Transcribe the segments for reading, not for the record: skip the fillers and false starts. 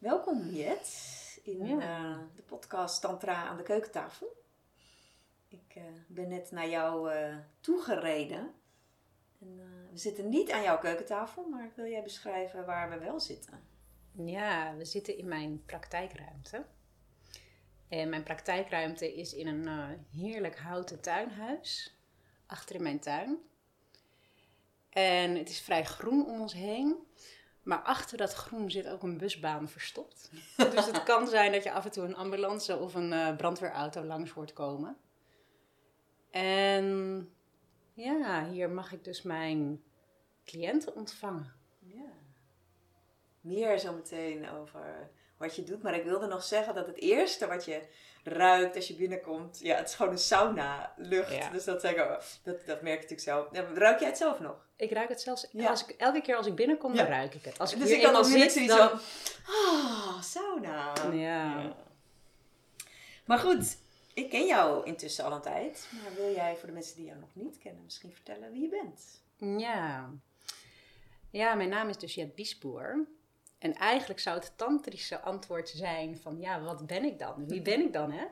Welkom Jet in de podcast Tantra aan de keukentafel. Ik ben net naar jou toegereden. En, we zitten niet aan jouw keukentafel, maar wil jij beschrijven waar we wel zitten? Ja, we zitten in mijn praktijkruimte. En mijn praktijkruimte is in een heerlijk houten tuinhuis achter in mijn tuin. En het is vrij groen om ons heen. Maar achter dat groen zit ook een busbaan verstopt. Dus het kan zijn dat je af en toe een ambulance of een brandweerauto langs hoort komen. En ja, hier mag ik dus mijn cliënten ontvangen. Ja. Meer zometeen over wat je doet. Maar ik wilde nog zeggen dat het eerste wat je ruikt als je binnenkomt... Ja, het is gewoon een sauna lucht. Ja. Dus dat merk je natuurlijk zelf. Ruik jij het zelf nog? Ik ruik het zelfs, Ja. elke keer als ik binnenkom, dan ruik ik het. Als ik Dus hier ik had eenmaal onmiddellijk zit, zoiets dan... van... sauna. Ja. Maar goed, ik ken jou intussen al een tijd. Maar wil jij voor de mensen die jou nog niet kennen misschien vertellen wie je bent? Ja, mijn naam is dus Jet Biesboer. En eigenlijk zou het tantrische antwoord zijn van, ja, wat ben ik dan? Wie ben ik dan, hè?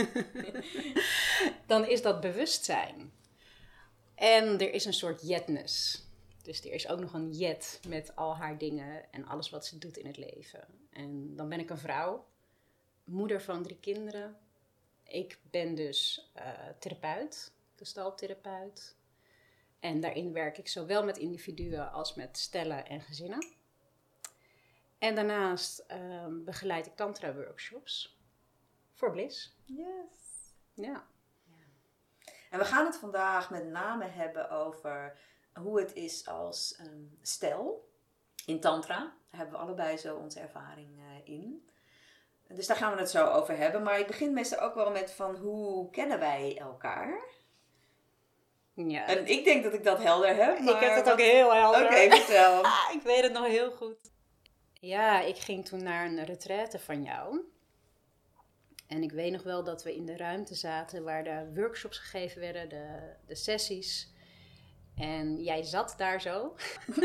Dan is dat bewustzijn. En er is een soort jetness. Dus er is ook nog een jet met al haar dingen en alles wat ze doet in het leven. En dan ben ik een vrouw, moeder van 3 kinderen. Ik ben dus therapeut, gestalttherapeut. En daarin werk ik zowel met individuen als met stellen en gezinnen. En daarnaast begeleid ik tantra-workshops voor Bliss. Yes. Ja. En we gaan het vandaag met name hebben over hoe het is als stel in tantra. Daar hebben we allebei zo onze ervaring in. Dus daar gaan we het zo over hebben. Maar ik begin meestal ook wel met van hoe kennen wij elkaar? Ja. En ik denk dat ik dat helder heb. Maar Ik heb het ook heel helder. Oké, vertel. Ik weet het nog heel goed. Ja, ik ging toen naar een retraite van jou. En ik weet nog wel dat we in de ruimte zaten waar de workshops gegeven werden, de sessies. En jij zat daar zo.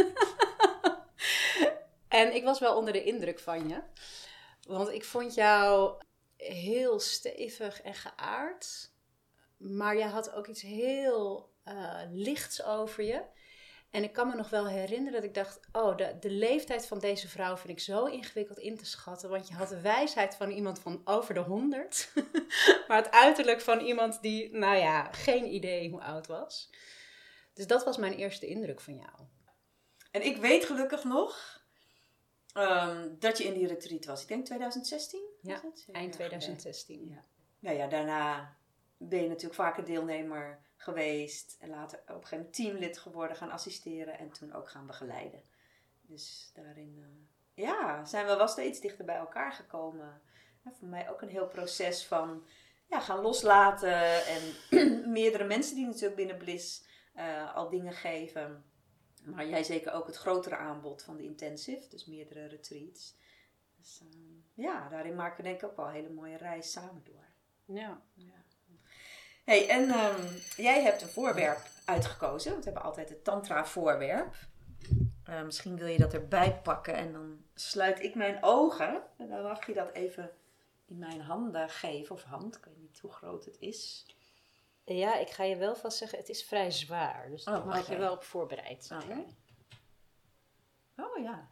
En ik was wel onder de indruk van je. Want ik vond jou heel stevig en geaard. Maar jij had ook iets heel lichts over je. En ik kan me nog wel herinneren dat ik dacht... Oh, de leeftijd van deze vrouw vind ik zo ingewikkeld in te schatten. Want je had de wijsheid van iemand van over de 100. Maar het uiterlijk van iemand die, nou ja, geen idee hoe oud was. Dus dat was mijn eerste indruk van jou. En ik weet gelukkig nog dat je in die retreat was. Ik denk 2016? Ja, eind 2016. Ja. Nou ja, daarna ben je natuurlijk vaker deelnemer geweest. En later op een gegeven moment teamlid geworden, gaan assisteren en toen ook gaan begeleiden. Dus daarin zijn we wel steeds dichter bij elkaar gekomen. En voor mij ook een heel proces van gaan loslaten. En meerdere mensen die natuurlijk binnen Bliss al dingen geven. Maar jij zeker ook het grotere aanbod van de intensive, dus meerdere retreats. Dus daarin maken we denk ik ook wel een hele mooie reis samen door. Ja. Hey, en jij hebt een voorwerp uitgekozen. Want we hebben altijd het tantra voorwerp. Misschien wil je dat erbij pakken en dan sluit ik mijn ogen. En dan mag je dat even in mijn handen geven. Of hand, ik weet niet hoe groot het is. Ja, ik ga je wel vast zeggen, het is vrij zwaar. Dus daar mag je wel op voorbereid zijn. Okay. Oh ja.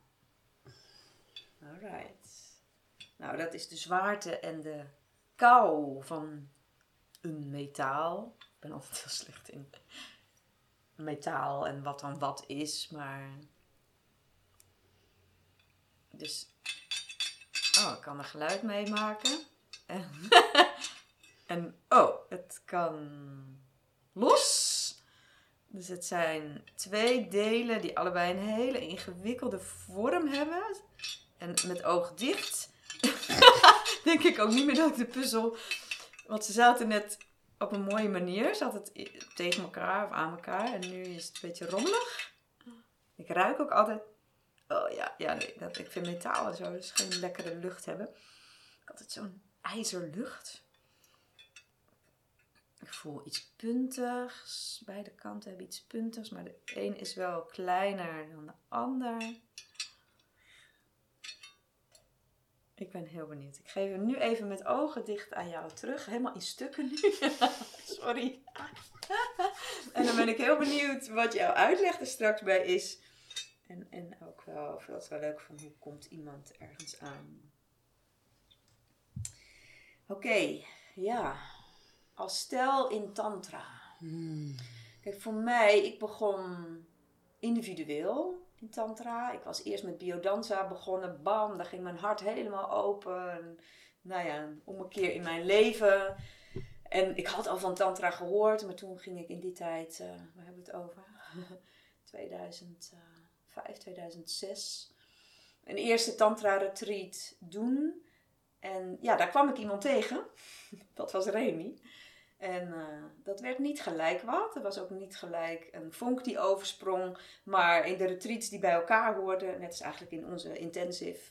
Alright. Nou, dat is de zwaarte en de kou van een metaal. Ik ben altijd heel slecht in metaal en wat dan wat is, maar... Dus... Oh, ik kan er geluid mee maken. En het kan los. Dus het zijn 2 delen die allebei een hele ingewikkelde vorm hebben. En met oog dicht denk ik ook niet meer dat ik de puzzel... Want ze zaten net op een mooie manier. Ze hadden het tegen elkaar of aan elkaar. En nu is het een beetje rommelig. Ik ruik ook altijd... Oh ja, nee, ik vind metaal en zo dus geen lekkere lucht hebben. Ik had altijd zo'n ijzerlucht. Ik voel iets puntigs. Beide kanten hebben iets puntigs. Maar de een is wel kleiner dan de ander. Ik ben heel benieuwd. Ik geef hem nu even met ogen dicht aan jou terug. Helemaal in stukken nu. Sorry. En dan ben ik heel benieuwd wat jouw uitleg er straks bij is. En ook wel, ik vind het wel leuk van hoe komt iemand ergens aan. Oké, ja. Als stel in tantra. Kijk, voor mij, ik begon individueel in tantra. Ik was eerst met biodanza begonnen. Bam, daar ging mijn hart helemaal open. Nou ja, een ommekeer in mijn leven. En ik had al van tantra gehoord. Maar toen ging ik in die tijd, waar hebben we het over? 2005, 2006. Een eerste tantra retreat doen. En ja, daar kwam ik iemand tegen. Dat was Remy. En dat werd niet gelijk wat. Er was ook niet gelijk een vonk die oversprong. Maar in de retreats die bij elkaar hoorden, net als eigenlijk in onze intensive,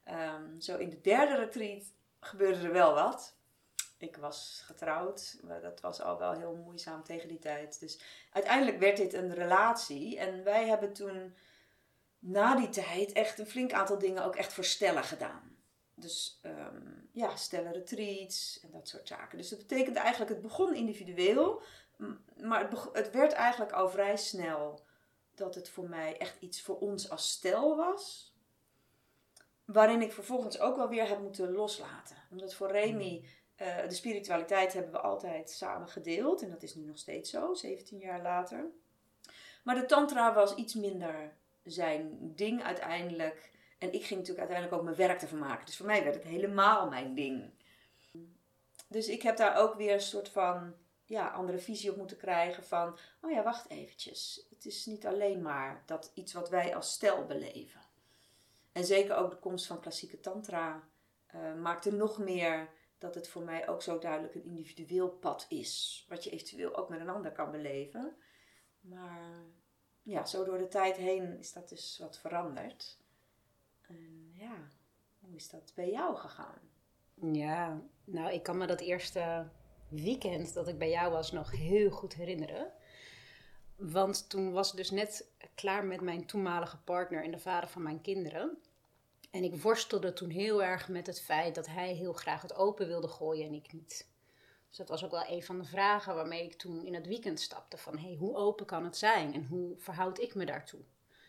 zo in de derde retreat gebeurde er wel wat. Ik was getrouwd. Maar dat was al wel heel moeizaam tegen die tijd. Dus uiteindelijk werd dit een relatie. En wij hebben toen na die tijd echt een flink aantal dingen ook echt voor stellen gedaan. Dus ja, stellen retreats en dat soort zaken. Dus dat betekent eigenlijk, het begon individueel. Maar het werd eigenlijk al vrij snel dat het voor mij echt iets voor ons als stel was. Waarin ik vervolgens ook wel weer heb moeten loslaten. Omdat voor Remy, de spiritualiteit hebben we altijd samen gedeeld. En dat is nu nog steeds zo, 17 jaar later. Maar de tantra was iets minder zijn ding uiteindelijk. En ik ging natuurlijk uiteindelijk ook mijn werk ervan maken. Dus voor mij werd het helemaal mijn ding. Dus ik heb daar ook weer een soort van andere visie op moeten krijgen van, oh ja, wacht eventjes. Het is niet alleen maar dat iets wat wij als stel beleven. En zeker ook de komst van klassieke tantra maakte nog meer dat het voor mij ook zo duidelijk een individueel pad is. Wat je eventueel ook met een ander kan beleven. Maar ja, zo door de tijd heen is dat dus wat veranderd. En ja, hoe is dat bij jou gegaan? Ja, nou, ik kan me dat eerste weekend dat ik bij jou was nog heel goed herinneren. Want toen was ik dus net klaar met mijn toenmalige partner en de vader van mijn kinderen. En ik worstelde toen heel erg met het feit dat hij heel graag het open wilde gooien en ik niet. Dus dat was ook wel een van de vragen waarmee ik toen in het weekend stapte. Van, hoe open kan het zijn en hoe verhoud ik me daartoe?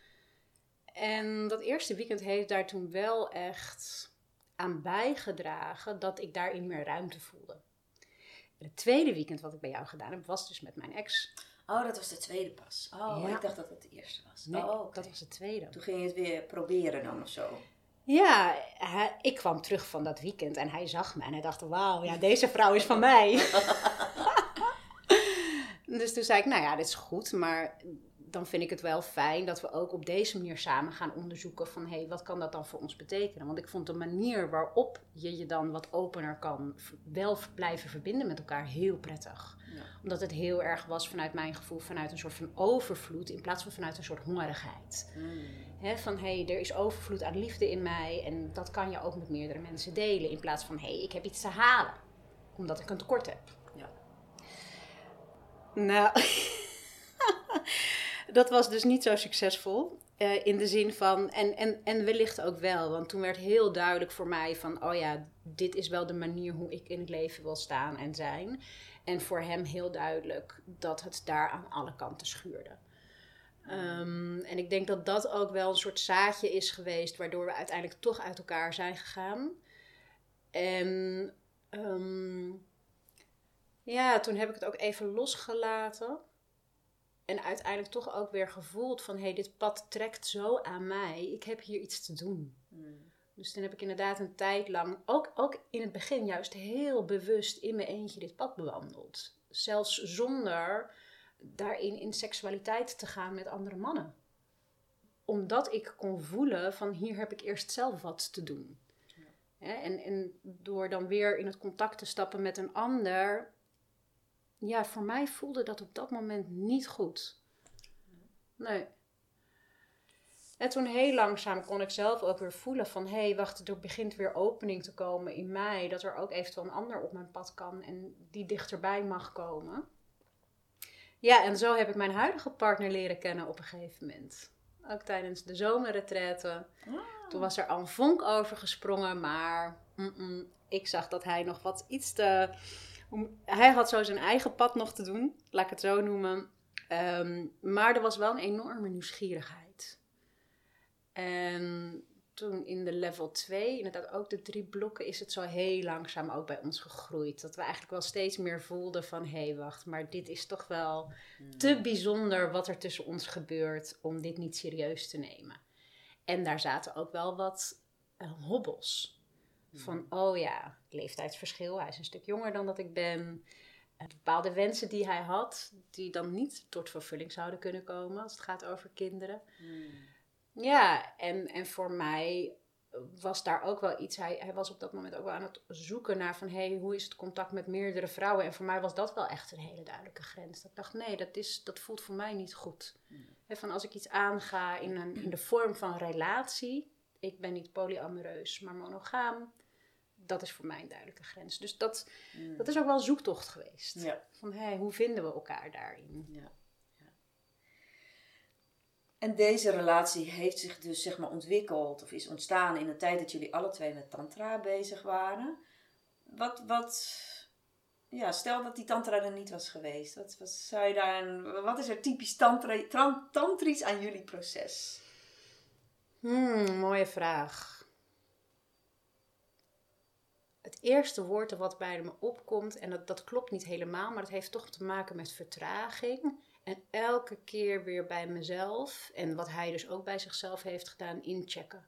En dat eerste weekend heeft daar toen wel echt aan bijgedragen dat ik daarin meer ruimte voelde. En het tweede weekend wat ik bij jou gedaan heb, was dus met mijn ex. Oh, dat was de tweede pas. Oh, ja. Ik dacht dat het de eerste was. Nee, okay. Dat was de tweede. Toen ging je het weer proberen dan of zo? Ja, ik kwam terug van dat weekend en hij zag me en hij dacht, wauw, ja, deze vrouw is van mij. Dus toen zei ik, nou ja, dit is goed, maar dan vind ik het wel fijn dat we ook op deze manier samen gaan onderzoeken van, wat kan dat dan voor ons betekenen? Want ik vond de manier waarop je je dan wat opener kan wel blijven verbinden met elkaar heel prettig. Ja. Omdat het heel erg was vanuit mijn gevoel, vanuit een soort van overvloed in plaats van vanuit een soort hongerigheid. Van er is overvloed aan liefde in mij en dat kan je ook met meerdere mensen delen. In plaats van, ik heb iets te halen, omdat ik een tekort heb. Ja. Nou, dat was dus niet zo succesvol. In de zin van, en wellicht ook wel. Want toen werd heel duidelijk voor mij van, oh ja, dit is wel de manier hoe ik in het leven wil staan en zijn. En voor hem heel duidelijk dat het daar aan alle kanten schuurde. En ik denk dat dat ook wel een soort zaadje is geweest, waardoor we uiteindelijk toch uit elkaar zijn gegaan. En toen heb ik het ook even losgelaten. En uiteindelijk toch ook weer gevoeld van, dit pad trekt zo aan mij. Ik heb hier iets te doen. Dus toen heb ik inderdaad een tijd lang, ook in het begin juist heel bewust in mijn eentje dit pad bewandeld. Zelfs zonder daarin in seksualiteit te gaan met andere mannen. Omdat ik kon voelen van, hier heb ik eerst zelf wat te doen. Ja, en door dan weer in het contact te stappen met een ander, ja, voor mij voelde dat op dat moment niet goed. Nee. En toen heel langzaam kon ik zelf ook weer voelen van, wacht, er begint weer opening te komen in mij. Dat er ook eventueel een ander op mijn pad kan en die dichterbij mag komen. Ja, en zo heb ik mijn huidige partner leren kennen op een gegeven moment. Ook tijdens de zomerretraite. Toen was er al een vonk over gesprongen, maar ik zag dat hij nog wat iets te... Hij had zo zijn eigen pad nog te doen, laat ik het zo noemen. Maar er was wel een enorme nieuwsgierigheid. En toen in de level 2, inderdaad ook de 3 blokken, is het zo heel langzaam ook bij ons gegroeid. Dat we eigenlijk wel steeds meer voelden van, hé, wacht, maar dit is toch wel te bijzonder wat er tussen ons gebeurt om dit niet serieus te nemen. En daar zaten ook wel wat hobbels. Van, oh ja, leeftijdsverschil, hij is een stuk jonger dan dat ik ben. Bepaalde wensen die hij had, die dan niet tot vervulling zouden kunnen komen als het gaat over kinderen. Ja, en voor mij was daar ook wel iets. Hij was op dat moment ook wel aan het zoeken naar van, hoe is het contact met meerdere vrouwen? En voor mij was dat wel echt een hele duidelijke grens. Dat ik dacht, nee, dat voelt voor mij niet goed. Van als ik iets aanga in de vorm van relatie, ik ben niet polyamoreus, maar monogaam, dat is voor mij een duidelijke grens. Dus dat is ook wel een zoektocht geweest. Ja. Van, hoe vinden we elkaar daarin? Ja. En deze relatie heeft zich dus zeg maar ontwikkeld of is ontstaan in de tijd dat jullie alle twee met tantra bezig waren. Stel dat die tantra er niet was geweest. Wat is er typisch tantrisch aan jullie proces? Mooie vraag. Het eerste woord wat bij me opkomt, en dat klopt niet helemaal, maar het heeft toch te maken met vertraging. En elke keer weer bij mezelf, en wat hij dus ook bij zichzelf heeft gedaan, inchecken.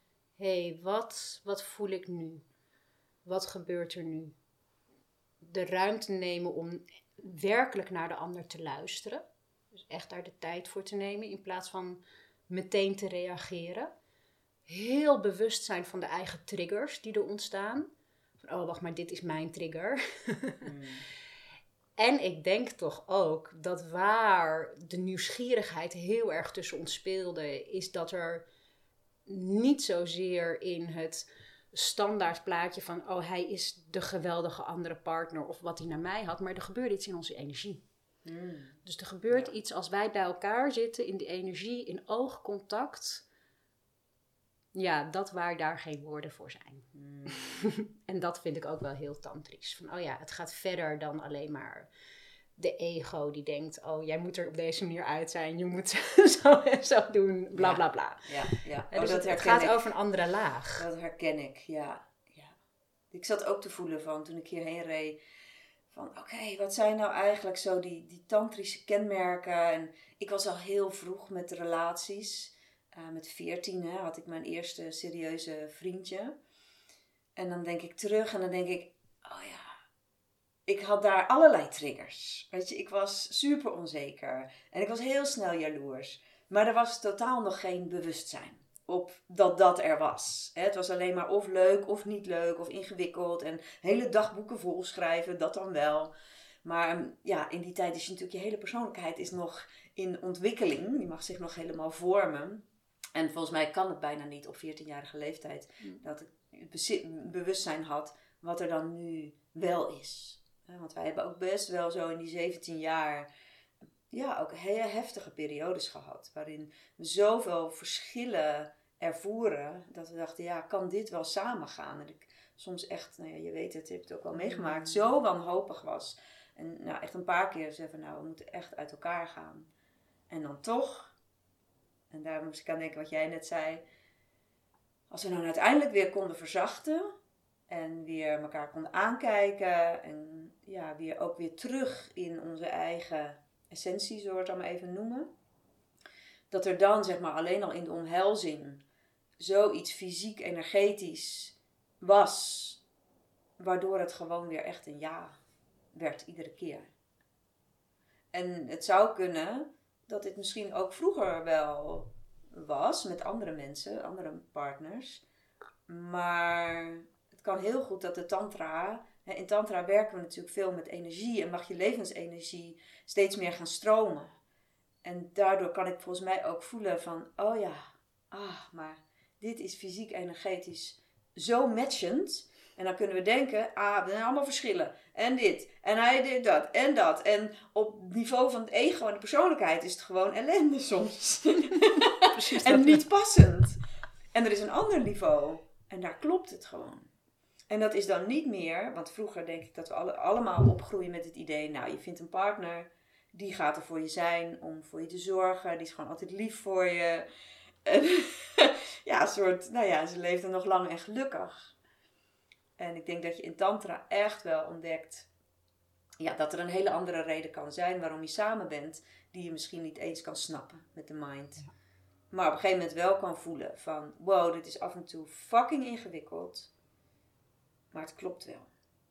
Wat voel ik nu? Wat gebeurt er nu? De ruimte nemen om werkelijk naar de ander te luisteren. Dus echt daar de tijd voor te nemen, in plaats van meteen te reageren. Heel bewust zijn van de eigen triggers die er ontstaan. Van, oh, wacht maar, dit is mijn trigger. En ik denk toch ook dat waar de nieuwsgierigheid heel erg tussen ons speelde, is dat er niet zozeer in het standaard plaatje van, oh, hij is de geweldige andere partner of wat hij naar mij had, maar er gebeurde iets in onze energie. Dus er gebeurt iets als wij bij elkaar zitten in die energie, in oogcontact. Ja, dat waar daar geen woorden voor zijn. En dat vind ik ook wel heel tantrisch. Van, het gaat verder dan alleen maar de ego die denkt, oh, jij moet er op deze manier uit zijn. Je moet zo en zo doen, bla bla bla. Ja. Dus het gaat over een andere laag. Dat herken ik, ja. Ik zat ook te voelen van, toen ik hierheen reed, van oké, wat zijn nou eigenlijk zo die tantrische kenmerken? En ik was al heel vroeg met relaties. Met 14 had ik mijn eerste serieuze vriendje. En dan denk ik terug en dan denk ik, oh ja, ik had daar allerlei triggers. Weet je, ik was super onzeker. En ik was heel snel jaloers. Maar er was totaal nog geen bewustzijn op dat er was. Het was alleen maar of leuk of niet leuk of ingewikkeld. En hele dagboeken volschrijven, dat dan wel. Maar in die tijd is natuurlijk je hele persoonlijkheid is nog in ontwikkeling. Die mag zich nog helemaal vormen. En volgens mij kan het bijna niet op 14-jarige leeftijd dat ik het bewustzijn had wat er dan nu wel is. Want wij hebben ook best wel zo in die 17 jaar ook hele heftige periodes gehad. Waarin we zoveel verschillen ervoeren dat we dachten, kan dit wel samengaan? En ik soms echt, je weet het, je hebt het ook wel meegemaakt, zo wanhopig was. En echt een paar keer zeggen we moeten echt uit elkaar gaan. En dan toch... En daar moest ik aan denken wat jij net zei. Als we dan uiteindelijk weer konden verzachten. En weer elkaar konden aankijken. En weer ook weer terug in onze eigen essentie, zullen we het dan maar even noemen. Dat er dan zeg maar alleen al in de omhelzing zoiets fysiek, energetisch was. Waardoor het gewoon weer echt een ja werd iedere keer. En het zou kunnen dat dit misschien ook vroeger wel was met andere mensen, andere partners. Maar het kan heel goed dat de tantra... In tantra werken we natuurlijk veel met energie en mag je levensenergie steeds meer gaan stromen. En daardoor kan ik volgens mij ook voelen van, maar dit is fysiek energetisch zo matchend En dan kunnen we denken, er zijn allemaal verschillen. En dit. En hij deed dat. En dat. En op het niveau van het ego en de persoonlijkheid is het gewoon ellende soms. Precies en dat. niet passend. En er is een ander niveau. En daar klopt het gewoon. En dat is dan niet meer, want vroeger denk ik dat we allemaal opgroeien met het idee, nou, je vindt een partner, die gaat er voor je zijn om voor je te zorgen, die is gewoon altijd lief voor je. En ja, een soort, nou ja, ze leeft er nog lang en gelukkig. En ik denk dat je in tantra echt wel ontdekt, ja, dat er een hele andere reden kan zijn waarom je samen bent, die je misschien niet eens kan snappen met de mind. Ja. Maar op een gegeven moment wel kan voelen van, wow, dit is af en toe fucking ingewikkeld. Maar het klopt wel.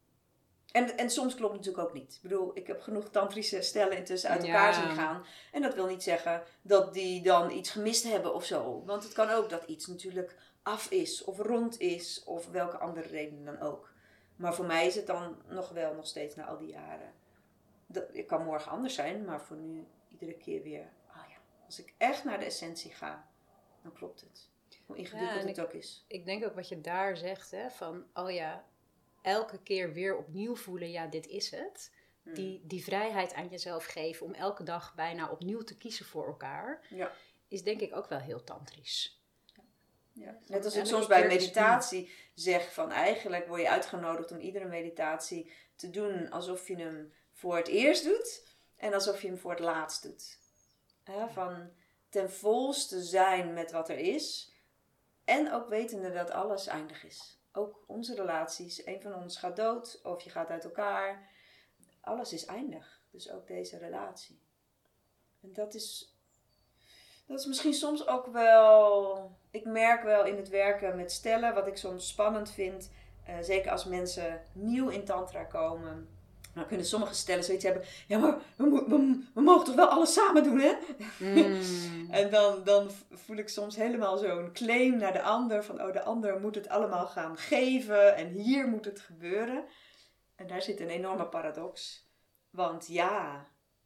En soms klopt het natuurlijk ook niet. Ik bedoel, ik heb genoeg tantrische stellen intussen uit elkaar zien gaan. En dat wil niet zeggen dat die dan iets gemist hebben of zo. Want het kan ook dat iets natuurlijk af is of rond is. Of welke andere reden dan ook. Maar voor mij is het dan nog steeds na al die jaren. Het kan morgen anders zijn, maar voor nu iedere keer weer. Oh ja, als ik echt naar de essentie ga, dan klopt het. Hoe ingewikkeld het ook is. Ik denk ook wat je daar zegt, hè, van oh ja, elke keer weer opnieuw voelen, ja, dit is het. Die vrijheid aan jezelf geven om elke dag bijna opnieuw te kiezen voor elkaar, is denk ik ook wel heel tantrisch. Ja. Net als ik soms bij meditatie zeg van eigenlijk word je uitgenodigd om iedere meditatie te doen alsof je hem voor het eerst doet en alsof je hem voor het laatst doet. Van ten volste zijn met wat er is en ook wetende dat alles eindig is. Ook onze relaties, een van ons gaat dood of je gaat uit elkaar. Alles is eindig, dus ook deze relatie. En dat is misschien soms ook wel, ik merk wel in het werken met stellen, wat ik soms spannend vind, zeker als mensen nieuw in tantra komen. Dan kunnen sommige stellen zoiets hebben, ja maar we mogen toch wel alles samen doen, hè? En dan voel ik soms helemaal zo'n claim naar de ander, van de ander moet het allemaal gaan geven en hier moet het gebeuren. En daar zit een enorme paradox. Want ja,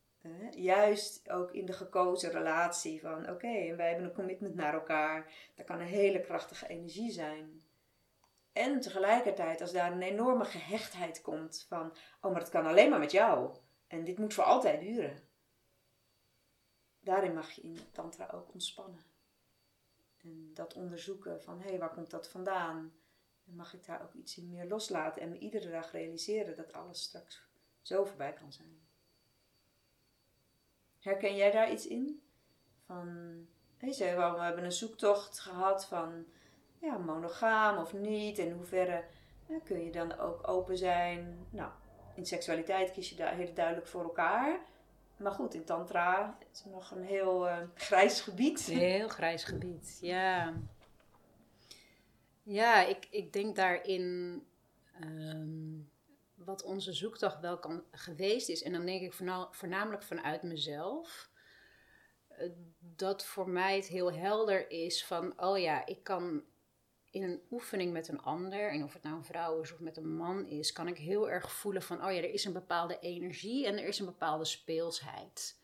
juist ook in de gekozen relatie van oké, en wij hebben een commitment naar elkaar. Dat kan een hele krachtige energie zijn. En tegelijkertijd als daar een enorme gehechtheid komt van oh, maar het kan alleen maar met jou. En dit moet voor altijd duren. Daarin mag je in tantra ook ontspannen. En dat onderzoeken van hé, waar komt dat vandaan? En mag ik daar ook iets in meer loslaten en me iedere dag realiseren dat alles straks zo voorbij kan zijn. Herken jij daar iets in? Je zei wel, we hebben een zoektocht gehad van ja, monogaam of niet. En in hoeverre kun je dan ook open zijn. Nou, in seksualiteit kies je daar heel duidelijk voor elkaar. Maar goed, in tantra is het nog een heel grijs gebied. Een heel grijs gebied, ja. Ja, ik denk daarin wat onze zoektocht wel geweest is. En dan denk ik voornamelijk vanuit mezelf. Dat voor mij het heel helder is van, oh ja, ik kan in een oefening met een ander, en of het nou een vrouw is of met een man is, kan ik heel erg voelen van, oh ja, er is een bepaalde energie en er is een bepaalde speelsheid.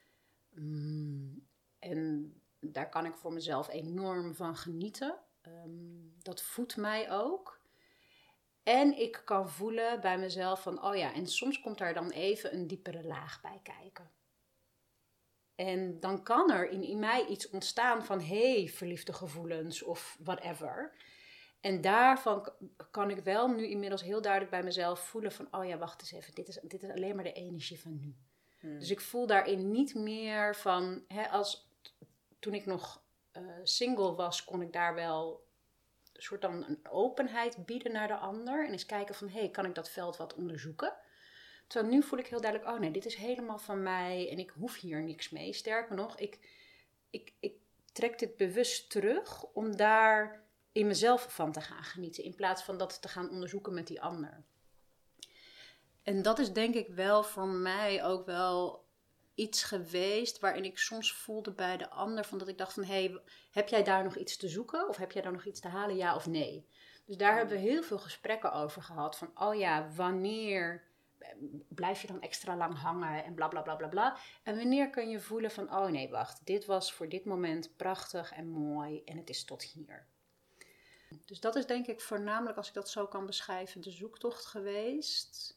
En daar kan ik voor mezelf enorm van genieten. Dat voedt mij ook. En ik kan voelen bij mezelf van, oh ja, en soms komt daar dan even een diepere laag bij kijken. En dan kan er in mij iets ontstaan van, verliefde gevoelens of whatever. En daarvan kan ik wel nu inmiddels heel duidelijk bij mezelf voelen van, oh ja, wacht eens even, dit is alleen maar de energie van nu. Dus ik voel daarin niet meer van, toen ik nog single was, kon ik daar wel een soort dan een openheid bieden naar de ander. En eens kijken van, kan ik dat veld wat onderzoeken? Terwijl nu voel ik heel duidelijk, oh nee, dit is helemaal van mij en ik hoef hier niks mee. Sterker nog, ik trek dit bewust terug om daar in mezelf van te gaan genieten. In plaats van dat te gaan onderzoeken met die ander. En dat is denk ik wel voor mij ook wel iets geweest waarin ik soms voelde bij de ander. Van dat ik dacht van, heb jij daar nog iets te zoeken? Of heb jij daar nog iets te halen, ja of nee? Dus daar hebben we heel veel gesprekken over gehad. Van, oh ja, wanneer blijf je dan extra lang hangen en bla bla bla bla bla. En wanneer kun je voelen van, oh nee, wacht, dit was voor dit moment prachtig en mooi en het is tot hier. Dus dat is denk ik voornamelijk, als ik dat zo kan beschrijven, de zoektocht geweest.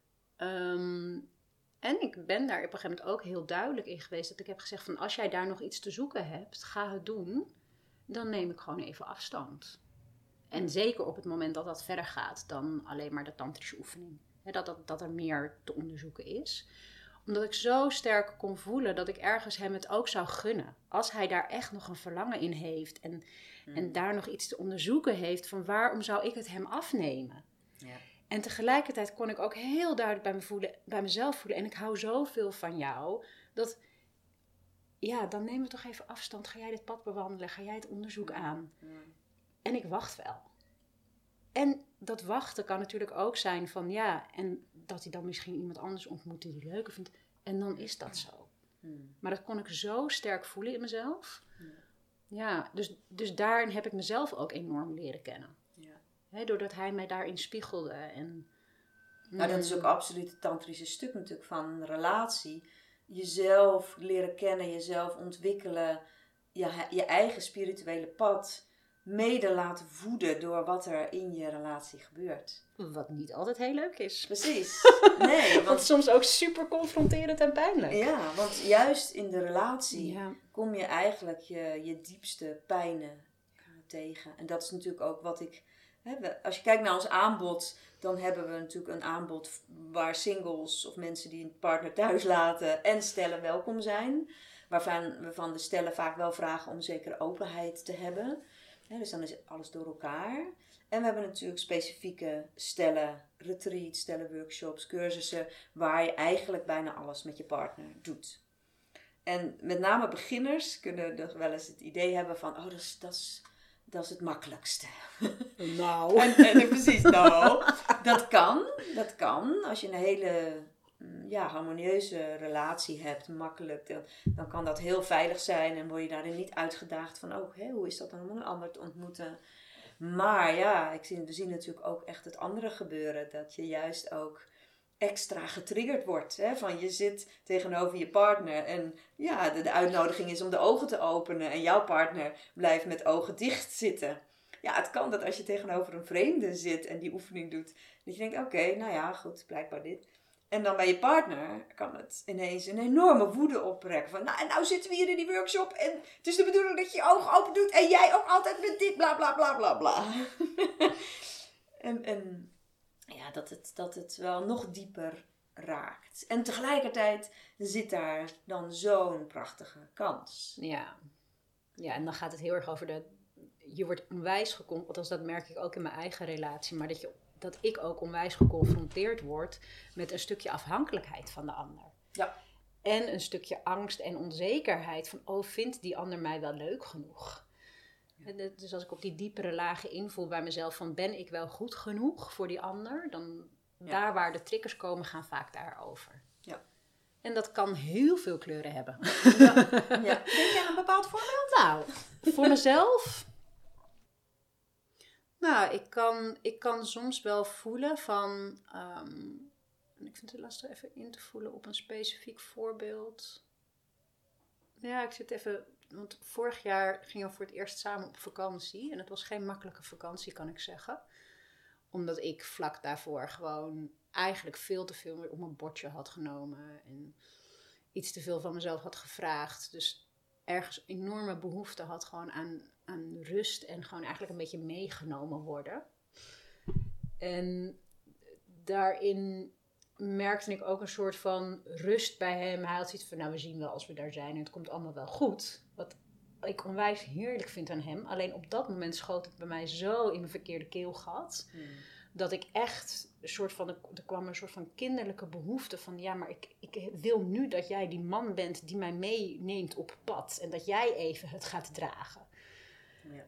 En ik ben daar op een gegeven moment ook heel duidelijk in geweest. Dat ik heb gezegd van, als jij daar nog iets te zoeken hebt, ga het doen. Dan neem ik gewoon even afstand. En zeker op het moment dat dat verder gaat dan alleen maar de tantrische oefening. Dat er meer te onderzoeken is. Omdat ik zo sterk kon voelen dat ik ergens hem het ook zou gunnen. Als hij daar echt nog een verlangen in heeft. En daar nog iets te onderzoeken heeft. Van waarom zou ik het hem afnemen? Ja. En tegelijkertijd kon ik ook heel duidelijk bij mezelf voelen. En ik hou zoveel van jou. Dat, ja, dan nemen we toch even afstand. Ga jij dit pad bewandelen? Ga jij het onderzoek aan? En ik wacht wel. En dat wachten kan natuurlijk ook zijn van ja, en dat hij dan misschien iemand anders ontmoet die hij leuker vindt. En dan is dat zo. Maar dat kon ik zo sterk voelen in mezelf. Ja, dus daarin heb ik mezelf ook enorm leren kennen. Ja. Doordat hij mij daarin spiegelde. Nou, dat is ook absoluut het tantrische stuk natuurlijk van een relatie. Jezelf leren kennen, jezelf ontwikkelen, je eigen spirituele pad mede laten voeden door wat er in je relatie gebeurt. Wat niet altijd heel leuk is. Precies. Nee, want soms ook super confronterend en pijnlijk. Ja, want juist in de relatie kom je eigenlijk je diepste pijnen tegen. En dat is natuurlijk ook wat ik... Als je kijkt naar ons aanbod, dan hebben we natuurlijk een aanbod waar singles of mensen die een partner thuis laten en stellen welkom zijn. Waarvan we van de stellen vaak wel vragen om een zekere openheid te hebben. Dus dan is alles door elkaar. En we hebben natuurlijk specifieke stellen, retreats, stellen, workshops, cursussen, waar je eigenlijk bijna alles met je partner doet. En met name beginners kunnen er wel eens het idee hebben van, oh, dat is het makkelijkste. Nou. En precies, nou. Dat kan. Als je een hele harmonieuze relatie hebt, makkelijk, dan kan dat heel veilig zijn. En word je daarin niet uitgedaagd van, hoe is dat dan om een ander te ontmoeten? Maar ja, we zien natuurlijk ook echt het andere gebeuren. Dat je juist ook extra getriggerd wordt. Hè? Van je zit tegenover je partner en ja, de uitnodiging is om de ogen te openen en jouw partner blijft met ogen dicht zitten. Ja, het kan dat als je tegenover een vreemde zit en die oefening doet, dat je denkt, oké, nou ja, goed, blijkbaar dit. En dan bij je partner kan het ineens een enorme woede opbrengen. Van, en nou zitten we hier in die workshop en het is de bedoeling dat je je ogen open doet en jij ook altijd met dit, bla bla bla bla bla. en ja, dat het wel nog dieper raakt. En tegelijkertijd zit daar dan zo'n prachtige kans. Ja, en dan gaat het heel erg over je wordt onwijs geconfronteerd, althans dat merk ik ook in mijn eigen relatie, maar dat ik ook onwijs geconfronteerd word met een stukje afhankelijkheid van de ander. Ja. En een stukje angst en onzekerheid van, vindt die ander mij wel leuk genoeg? Ja. Dus als ik op die diepere lagen invoel bij mezelf van, ben ik wel goed genoeg voor die ander? Dan daar waar de triggers komen, gaan vaak daarover. Ja. En dat kan heel veel kleuren hebben. Ja. Denk jij een bepaald voorbeeld? Nou, voor mezelf... Nou, ik kan soms wel voelen van... ik vind het lastig even in te voelen op een specifiek voorbeeld. Ja, ik zit even... Want vorig jaar gingen we voor het eerst samen op vakantie. En het was geen makkelijke vakantie, kan ik zeggen. Omdat ik vlak daarvoor gewoon eigenlijk veel te veel op mijn bordje had genomen. En iets te veel van mezelf had gevraagd. Dus ergens enorme behoefte had gewoon aan rust. En gewoon eigenlijk een beetje meegenomen worden. En daarin merkte ik ook een soort van rust bij hem. Hij had zoiets van, nou, we zien wel als we daar zijn en het komt allemaal wel goed. Wat ik onwijs heerlijk vind aan hem. Alleen op dat moment schoot het bij mij zo in mijn verkeerde keelgat. Dat ik echt een soort van, er kwam een soort van kinderlijke behoefte van, ja, maar ik wil nu dat jij die man bent die mij meeneemt op pad. En dat jij even het gaat dragen. Ja.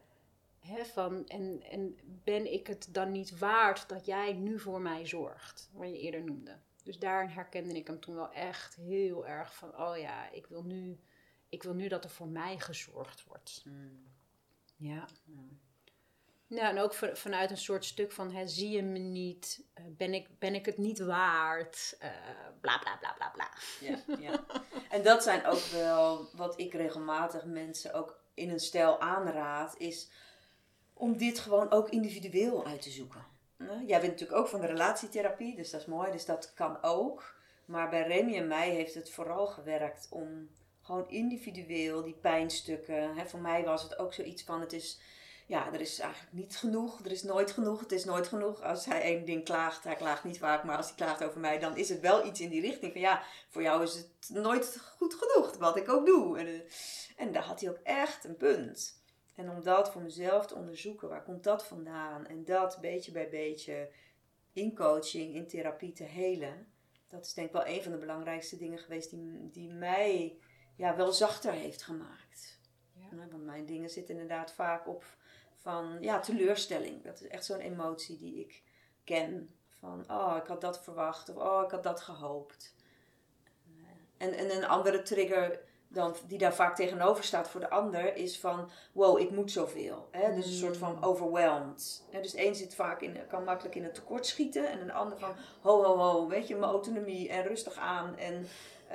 En ben ik het dan niet waard dat jij nu voor mij zorgt? Wat je eerder noemde. Dus daarin herkende ik hem toen wel echt heel erg van... Oh ja, ik wil nu dat er voor mij gezorgd wordt. Ja. Nou, en ook vanuit een soort stuk van... zie je me niet? Ben ik het niet waard? Bla bla bla bla bla. Ja. En dat zijn ook wel wat ik regelmatig mensen ook in een stijl aanraad... is om dit gewoon ook individueel uit te zoeken. Jij bent natuurlijk ook van de relatietherapie, dus dat is mooi, dus dat kan ook. Maar bij Remy en mij heeft het vooral gewerkt om gewoon individueel die pijnstukken. Hè, voor mij was het ook zoiets van, er is eigenlijk niet genoeg, er is nooit genoeg, het is nooit genoeg. Als hij één ding klaagt, hij klaagt niet vaak, maar als hij klaagt over mij, dan is het wel iets in die richting van voor jou is het nooit goed genoeg, wat ik ook doe. En daar had hij ook echt een punt. En om dat voor mezelf te onderzoeken, waar komt dat vandaan? En dat beetje bij beetje in coaching, in therapie te helen. Dat is denk ik wel een van de belangrijkste dingen geweest die mij wel zachter heeft gemaakt. Ja. Want mijn dingen zitten inderdaad vaak op van teleurstelling. Dat is echt zo'n emotie die ik ken. Van ik had dat verwacht of ik had dat gehoopt. En een andere trigger dan, die daar vaak tegenover staat voor de ander is van wow, ik moet zoveel. Hè? Dus een soort van overwhelmed. Hè? Dus de een zit vaak kan makkelijk in het tekort schieten en een ander van ho, weet je, mijn autonomie en rustig aan en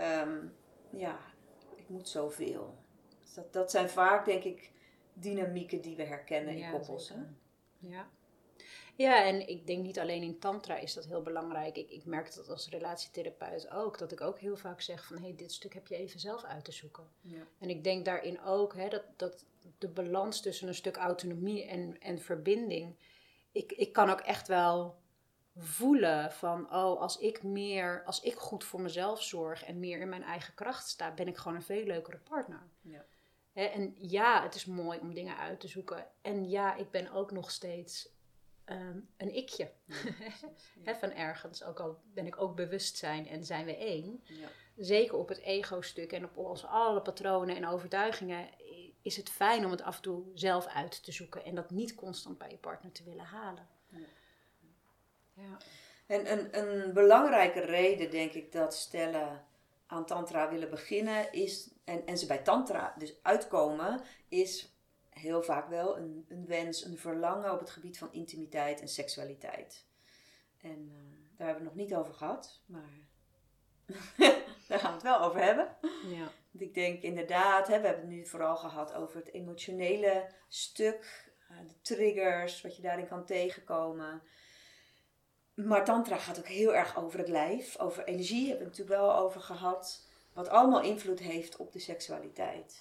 ik moet zoveel. Dus dat zijn vaak denk ik dynamieken die we herkennen in koppels. Hè? Ja. Ja, en ik denk niet alleen in tantra is dat heel belangrijk. Ik merk dat als relatietherapeut ook. Dat ik ook heel vaak zeg van dit stuk heb je even zelf uit te zoeken. Ja. En ik denk daarin ook dat de balans tussen een stuk autonomie en verbinding. Ik kan ook echt wel voelen van als ik goed voor mezelf zorg en meer in mijn eigen kracht sta, ben ik gewoon een veel leukere partner. Ja. En het is mooi om dingen uit te zoeken. En ik ben ook nog steeds een ikje. Ja. Van ergens, ook al ben ik ook bewustzijn en zijn we één. Ja. Zeker op het ego-stuk en op onze alle patronen en overtuigingen is het fijn om het af en toe zelf uit te zoeken. En dat niet constant bij je partner te willen halen. Ja. Ja. En een belangrijke reden denk ik dat stellen aan tantra willen beginnen is, en ze bij tantra dus uitkomen, is heel vaak wel een wens, een verlangen op het gebied van intimiteit en seksualiteit. En daar hebben we het nog niet over gehad, maar daar gaan we het wel over hebben. Ja. Want ik denk inderdaad, we hebben het nu vooral gehad over het emotionele stuk, de triggers, wat je daarin kan tegenkomen. Maar tantra gaat ook heel erg over het lijf, over energie, hebben we het natuurlijk wel over gehad, wat allemaal invloed heeft op de seksualiteit.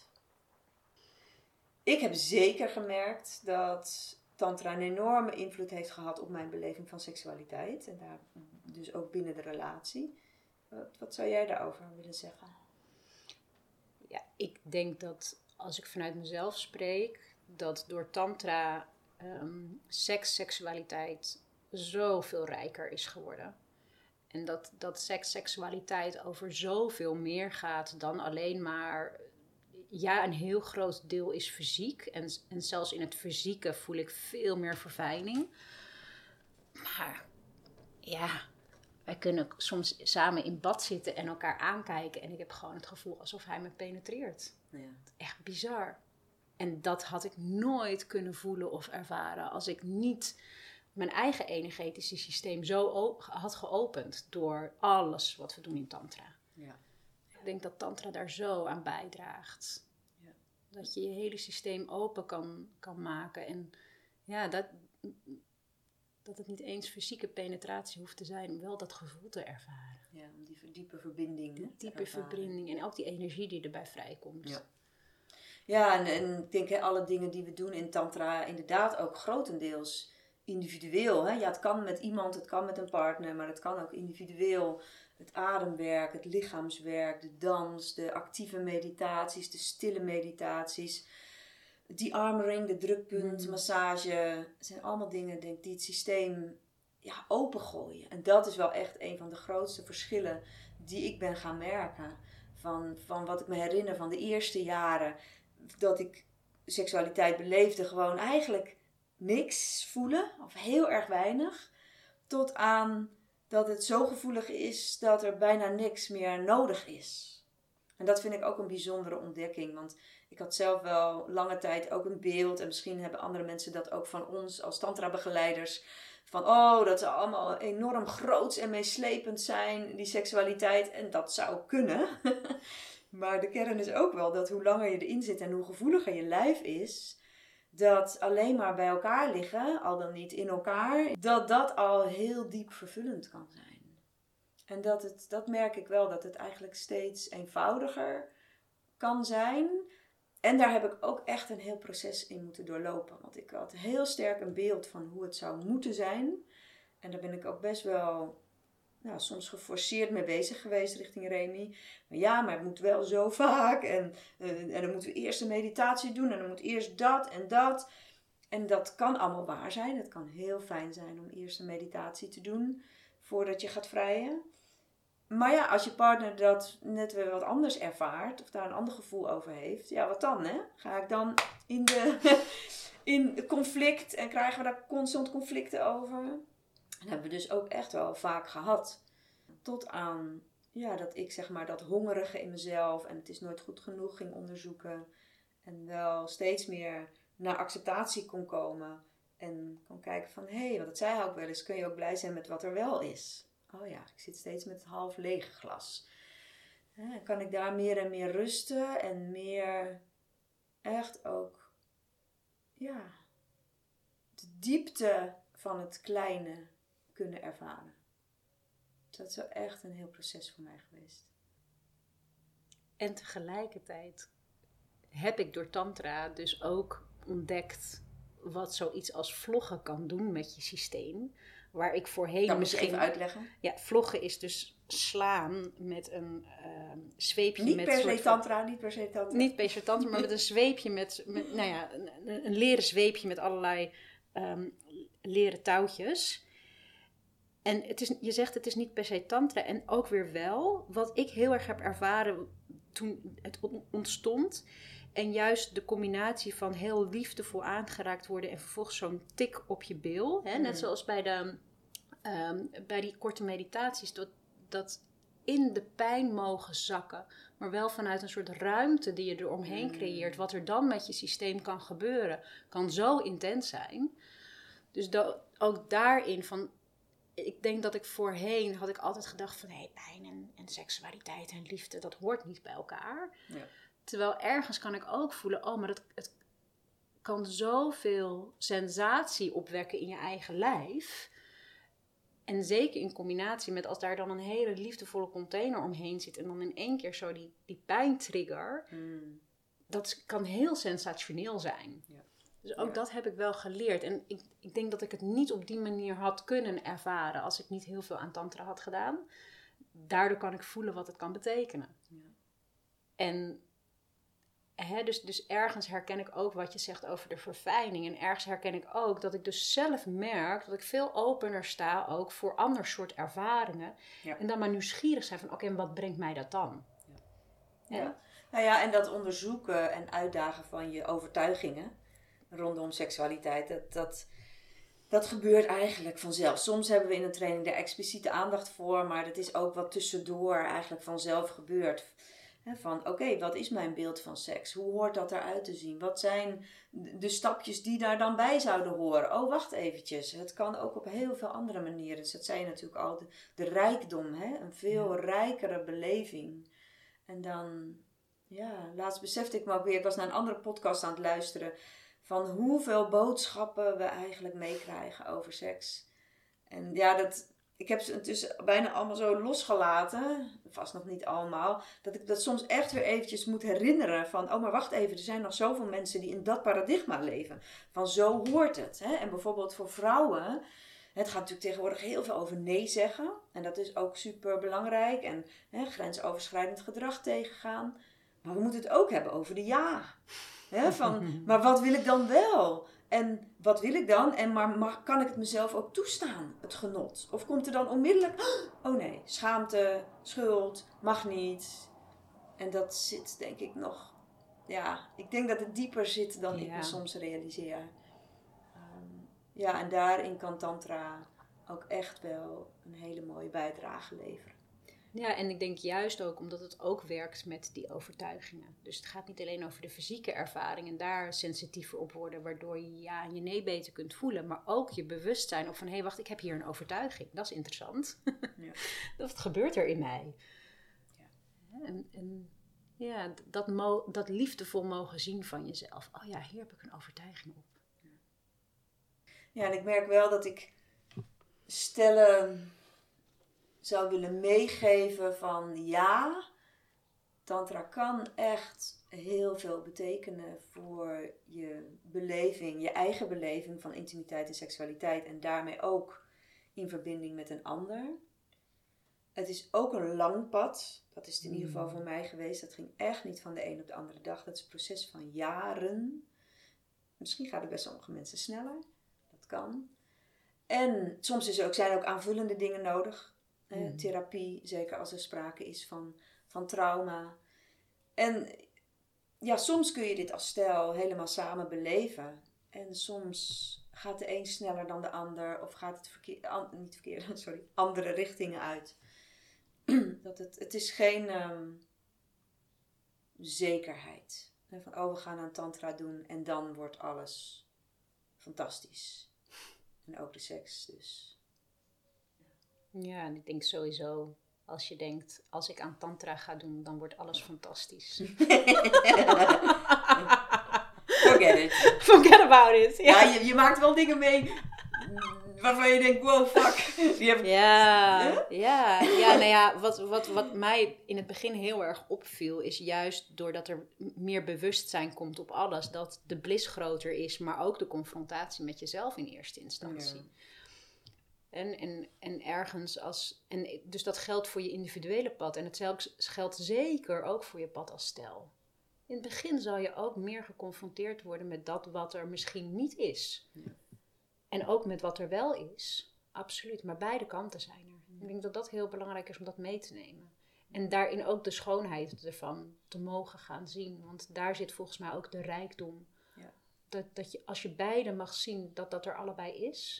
Ik heb zeker gemerkt dat tantra een enorme invloed heeft gehad op mijn beleving van seksualiteit. En daar dus ook binnen de relatie. Wat zou jij daarover willen zeggen? Ja, ik denk dat als ik vanuit mezelf spreek, dat door tantra seksualiteit zoveel rijker is geworden. En dat seksualiteit over zoveel meer gaat dan alleen maar. Ja, een heel groot deel is fysiek. En zelfs in het fysieke voel ik veel meer verfijning. Maar wij kunnen soms samen in bad zitten en elkaar aankijken. En ik heb gewoon het gevoel alsof hij me penetreert. Ja. Echt bizar. En dat had ik nooit kunnen voelen of ervaren als ik niet mijn eigen energetische systeem zo had geopend door alles wat we doen in tantra. Ja. Ik denk dat tantra daar zo aan bijdraagt. Ja. Dat je je hele systeem open kan maken. En dat het niet eens fysieke penetratie hoeft te zijn om wel dat gevoel te ervaren. Ja, om die diepe verbinding. Die diepe verbinding en ook die energie die erbij vrijkomt. Ja. Ja, en ik denk alle dingen die we doen in tantra inderdaad ook grotendeels individueel. Hè? Ja, het kan met iemand, het kan met een partner, maar het kan ook individueel. Het ademwerk, het lichaamswerk, de dans, de actieve meditaties, de stille meditaties. Die armring, de drukpunt, massage. zijn allemaal dingen denk ik, die het systeem opengooien. En dat is wel echt een van de grootste verschillen die ik ben gaan merken. Van wat ik me herinner van de eerste jaren dat ik seksualiteit beleefde. Gewoon eigenlijk niks voelen, of heel erg weinig. Tot aan dat het zo gevoelig is dat er bijna niks meer nodig is. En dat vind ik ook een bijzondere ontdekking. Want ik had zelf wel lange tijd ook een beeld. En misschien hebben andere mensen dat ook van ons als tantra-begeleiders. Van dat ze allemaal enorm groots en meeslepend zijn, die seksualiteit. En dat zou kunnen. Maar de kern is ook wel dat hoe langer je erin zit en hoe gevoeliger je lijf is, dat alleen maar bij elkaar liggen, al dan niet in elkaar, dat al heel diep vervullend kan zijn. En dat merk ik wel, dat het eigenlijk steeds eenvoudiger kan zijn. En daar heb ik ook echt een heel proces in moeten doorlopen. Want ik had heel sterk een beeld van hoe het zou moeten zijn. En daar ben ik ook best wel soms geforceerd mee bezig geweest richting Remy. Maar het moet wel zo vaak. En dan moeten we eerst een meditatie doen. En dan moet eerst dat en dat. En dat kan allemaal waar zijn. Het kan heel fijn zijn om eerst een meditatie te doen voordat je gaat vrijen. Maar ja, als je partner dat net weer wat anders ervaart, of daar een ander gevoel over heeft, ja, wat dan, hè? Ga ik dan in conflict en krijgen we daar constant conflicten over? Dat hebben we dus ook echt wel vaak gehad. Tot aan, dat ik zeg maar dat hongerige in mezelf en het is nooit goed genoeg ging onderzoeken. En wel steeds meer naar acceptatie kon komen. En kon kijken van, want dat zei hij ook wel eens, kun je ook blij zijn met wat er wel is. Oh ja, ik zit steeds met het half lege glas. Kan ik daar meer en meer rusten en meer echt ook, de diepte van het kleine kunnen ervaren. Dat is wel echt een heel proces voor mij geweest. En tegelijkertijd heb ik door tantra dus ook ontdekt wat zoiets als vloggen kan doen met je systeem. Waar ik voorheen dat misschien... moet je even uitleggen. Ja, vloggen is dus slaan met een zweepje. Niet per se tantra. Niet per se tantra, maar met een zweepje met een leren zweepje met allerlei leren touwtjes. En je zegt het is niet per se tantra en ook weer wel. Wat ik heel erg heb ervaren toen het ontstond. En juist de combinatie van heel liefdevol aangeraakt worden en vervolgens zo'n tik op je bil. Hè? Net zoals bij die korte meditaties. Dat in de pijn mogen zakken. Maar wel vanuit een soort ruimte die je eromheen creëert. Wat er dan met je systeem kan gebeuren. Kan zo intens zijn. Dus ook daarin van... Ik denk dat ik voorheen had ik altijd gedacht van... pijn en seksualiteit en liefde, dat hoort niet bij elkaar. Ja. Terwijl ergens kan ik ook voelen... maar het kan zoveel sensatie opwekken in je eigen lijf. En zeker in combinatie met als daar dan een hele liefdevolle container omheen zit... en dan in één keer zo die pijntrigger... Dat kan heel sensationeel zijn. Ja. Dus ook dat heb ik wel geleerd. En ik denk dat ik het niet op die manier had kunnen ervaren... als ik niet heel veel aan tantra had gedaan. Daardoor kan ik voelen wat het kan betekenen. Ja. En dus ergens herken ik ook wat je zegt over de verfijning. En ergens herken ik ook dat ik dus zelf merk... dat ik veel opener sta ook voor ander soort ervaringen. Ja. En dan maar nieuwsgierig zijn van... oké, wat brengt mij dat dan? Ja. En dat onderzoeken en uitdagen van je overtuigingen... rondom seksualiteit, dat gebeurt eigenlijk vanzelf. Soms hebben we in een training daar expliciete aandacht voor, maar dat is ook wat tussendoor eigenlijk vanzelf gebeurt. Van oké, wat is mijn beeld van seks? Hoe hoort dat eruit te zien? Wat zijn de stapjes die daar dan bij zouden horen? Oh, wacht eventjes. Het kan ook op heel veel andere manieren. Dus dat zei je natuurlijk al, de rijkdom, een veel rijkere beleving. En dan, laatst besefte ik me ook weer, ik was naar een andere podcast aan het luisteren... van hoeveel boodschappen we eigenlijk meekrijgen over seks. En ik heb ze intussen bijna allemaal zo losgelaten. Vast nog niet allemaal. Dat ik dat soms echt weer eventjes moet herinneren. Van, maar wacht even. Er zijn nog zoveel mensen die in dat paradigma leven. Van zo hoort het. En bijvoorbeeld voor vrouwen. Het gaat natuurlijk tegenwoordig heel veel over nee zeggen. En dat is ook super belangrijk. En grensoverschrijdend gedrag tegengaan. Maar we moeten het ook hebben over de ja. Maar wat wil ik dan wel? En wat wil ik dan? En maar kan ik het mezelf ook toestaan, het genot? Of komt er dan onmiddellijk, oh nee, schaamte, schuld, mag niet. En dat zit denk ik nog, ik denk dat het dieper zit dan ik me soms realiseer. En daarin kan tantra ook echt wel een hele mooie bijdrage leveren. Ja, en ik denk juist ook omdat het ook werkt met die overtuigingen. Dus het gaat niet alleen over de fysieke ervaring en daar sensitiever op worden, waardoor je ja en je nee beter kunt voelen. Maar ook je bewustzijn op van, wacht, ik heb hier een overtuiging. Dat is interessant. Ja. Dat gebeurt er in mij. Ja. En dat liefdevol mogen zien van jezelf. Oh ja, hier heb ik een overtuiging op. Ja, en ik merk wel dat ik stellen zou willen meegeven van ja, tantra kan echt heel veel betekenen voor je beleving, je eigen beleving van intimiteit en seksualiteit en daarmee ook in verbinding met een ander. Het is ook een lang pad, dat is het in ieder geval voor mij geweest. Dat ging echt niet van de een op de andere dag. Dat is een proces van jaren. Misschien gaat het bij sommige mensen sneller, dat kan. En soms zijn er ook aanvullende dingen nodig. Therapie, zeker als er sprake is van trauma. En ja, soms kun je dit als stel helemaal samen beleven. En soms gaat de een sneller dan de ander. Of gaat het andere richtingen uit. Het is geen zekerheid. Van we gaan aan tantra doen en dan wordt alles fantastisch. En ook de seks dus. Ja, en ik denk sowieso, als je denkt, als ik aan tantra ga doen, dan wordt alles fantastisch. Forget it. Forget about it. Ja, je maakt wel dingen mee waarvan je denkt, wow, fuck. Wat mij in het begin heel erg opviel, is juist doordat er meer bewustzijn komt op alles, dat de bliss groter is, maar ook de confrontatie met jezelf in eerste instantie. Ja. En ergens dus dat geldt voor je individuele pad. En het geldt zeker ook voor je pad als stel. In het begin zal je ook meer geconfronteerd worden met dat wat er misschien niet is. Ja. En ook met wat er wel is. Absoluut. Maar beide kanten zijn er. Ja. Ik denk dat dat heel belangrijk is om dat mee te nemen. En daarin ook de schoonheid ervan te mogen gaan zien. Want daar zit volgens mij ook de rijkdom. Ja. Dat je, als je beide mag zien dat er allebei is,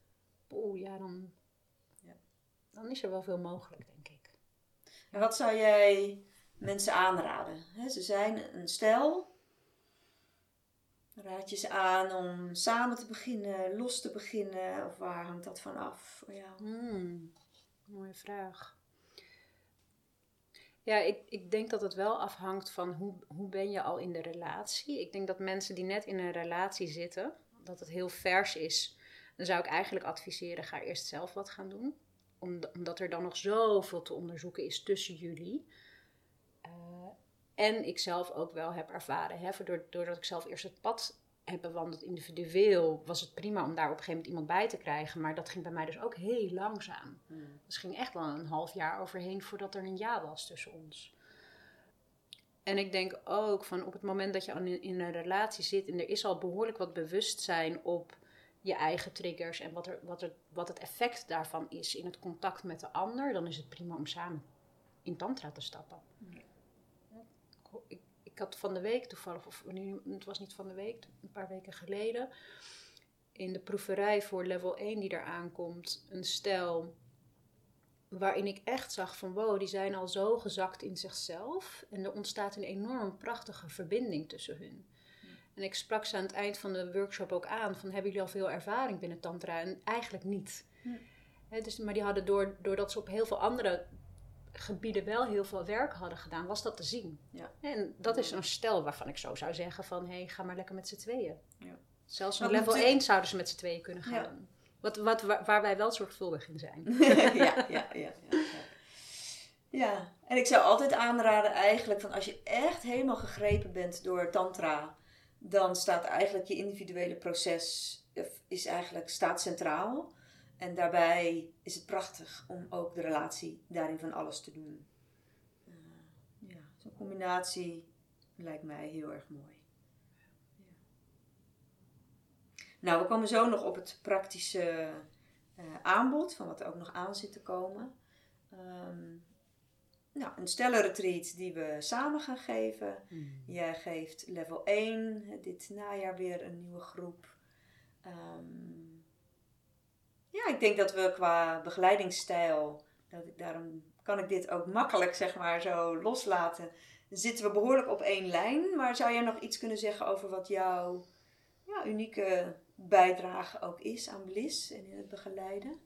dan is er wel veel mogelijk, denk ik. En wat zou jij mensen aanraden? Ze zijn een stel. Raad je ze aan om samen te beginnen, los te beginnen? Of waar hangt dat van af voor jou? Mooie vraag. Ja, ik denk dat het wel afhangt van hoe ben je al in de relatie. Ik denk dat mensen die net in een relatie zitten, dat het heel vers is. Dan zou ik eigenlijk adviseren, ga eerst zelf wat gaan doen. Omdat er dan nog zoveel te onderzoeken is tussen jullie. En ik zelf ook wel heb ervaren. Doordat ik zelf eerst het pad heb bewandeld individueel, was het prima om daar op een gegeven moment iemand bij te krijgen. Maar dat ging bij mij dus ook heel langzaam. Dus ging echt wel een half jaar overheen voordat er een ja was tussen ons. En ik denk ook van op het moment dat je in een relatie zit en er is al behoorlijk wat bewustzijn op je eigen triggers en wat het effect daarvan is in het contact met de ander, dan is het prima om samen in tantra te stappen. Ja. Ik had van de week toevallig, het was niet van de week, een paar weken geleden, in de proeverij voor level 1 die eraan komt, een stel waarin ik echt zag van wow, die zijn al zo gezakt in zichzelf en er ontstaat een enorm prachtige verbinding tussen hun. En ik sprak ze aan het eind van de workshop ook aan van, hebben jullie al veel ervaring binnen tantra? En eigenlijk niet. Maar die hadden doordat ze op heel veel andere gebieden wel heel veel werk hadden gedaan, was dat te zien. Ja. En dat is een stel waarvan ik zo zou zeggen van, ga maar lekker met z'n tweeën. Ja. Zelfs op level 1 zouden ze met z'n tweeën kunnen gaan. Ja. Waar wij wel zorgvuldig in zijn. Ja, en ik zou altijd aanraden eigenlijk van als je echt helemaal gegrepen bent door tantra, dan staat eigenlijk je individuele proces staat centraal. En daarbij is het prachtig om ook de relatie daarin van alles te doen. Zo'n combinatie lijkt mij heel erg mooi. Ja. Nou, we komen zo nog op het praktische aanbod van wat er ook nog aan zit te komen. Een stellenretreat die we samen gaan geven. Jij geeft level 1, dit najaar weer een nieuwe groep. Ik denk dat we qua begeleidingsstijl, daarom kan ik dit ook makkelijk zeg maar zo loslaten, zitten we behoorlijk op één lijn. Maar zou jij nog iets kunnen zeggen over wat jouw unieke bijdrage ook is aan bliss en in het begeleiden?